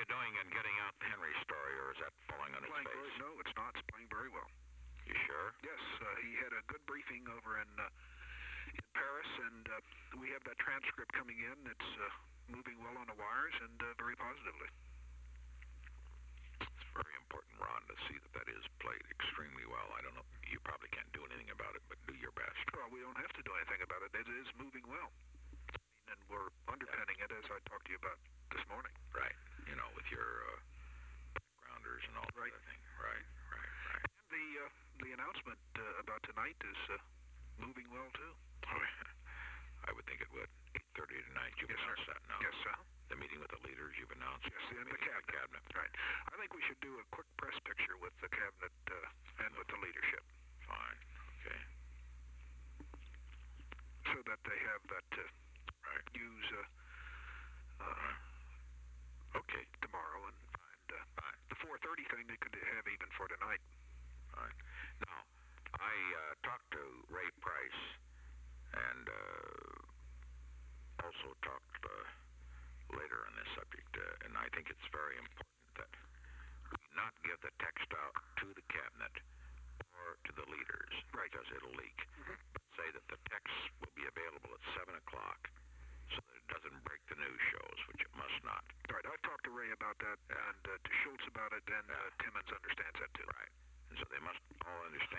you doing in getting out the Henry story, or is that falling on its face? No, it's not. It's playing very well. You sure? Yes, he had a good briefing over in Paris, and we have that transcript coming in. It's moving well on the wires and very positively. It's very important, Ron, to see that is played extremely well. I don't know, you probably can't do anything about it, but do your best. Well, we don't have to do anything about it. It is moving well. And we're underpinning it, as I talked to you about this morning. Right. You know, with your grounders and all that other thing. Right. And the announcement about tonight is moving well, too. I would think it would. 8:30 tonight. You've announced that now. Yes, sir. The meeting with the leaders you've announced. Yes, and the cabinet. Right. I think we should do a quick press picture with the cabinet and with the leadership. Fine. Okay. So that they have that to use okay tomorrow, and the 4:30 thing they could have even for tonight. Fine. Now, I talked to Ray Price and also talked later on this subject, and I think it's very important that we not give the text out to the cabinet or to the leaders, because it'll leak. Mm-hmm. But say that the text will be available at 7 o'clock so that it doesn't break the news shows, which it must not. Right, I've talked to Ray about that, and to Schultz about it, and Timmons understands that too. Right, and so they must all understand